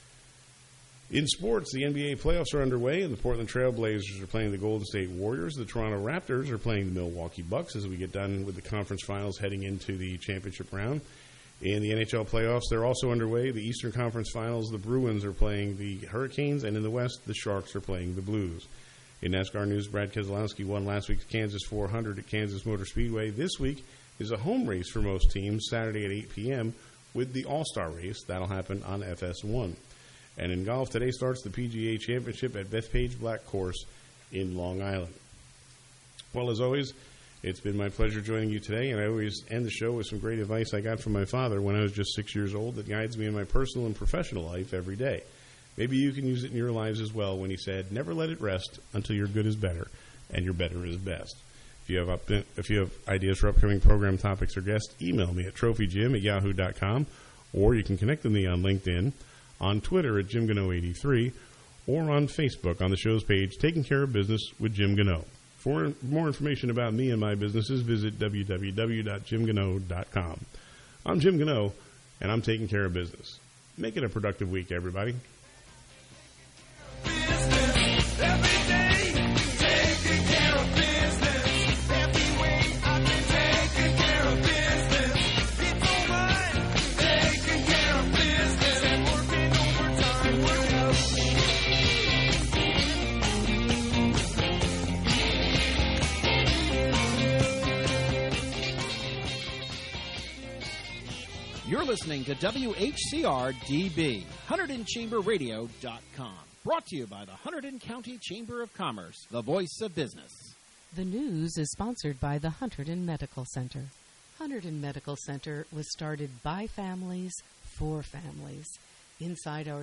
In sports, the NBA playoffs are underway, and the Portland Trail Blazers are playing the Golden State Warriors. The Toronto Raptors are playing the Milwaukee Bucks as we get done with the conference finals heading into the championship round. In the NHL playoffs, they're also underway. The Eastern Conference Finals, the Bruins are playing the Hurricanes, and in the West, the Sharks are playing the Blues. In NASCAR news, Brad Keselowski won last week's Kansas 400 at Kansas Motor Speedway. This week is a home race for most teams, Saturday at 8 p.m., with the All-Star race. That'll happen on FS1. And in golf, today starts the PGA Championship at Bethpage Black Course in Long Island. Well, as always, it's been my pleasure joining you today, and I always end the show with some great advice I got from my father when I was just 6 years old that guides me in my personal and professional life every day. Maybe you can use it in your lives as well when he said, never let it rest until your good is better and your better is best. If you have ideas for upcoming program topics or guests, email me at trophyjim@yahoo.com, or you can connect with me on LinkedIn, on Twitter at JimGano83, or on Facebook on the show's page, Taking Care of Business with Jim Gano. For more information about me and my businesses, visit www.jimgano.com. I'm Jim Gano, and I'm taking care of business. Make it a productive week, everybody. You're listening to WHCR-DB, HunterdonChamberRadio.com. Brought to you by the Hunterdon County Chamber of Commerce, the voice of business. The news is sponsored by the Hunterdon Medical Center. Hunterdon Medical Center was started by families for families. Inside our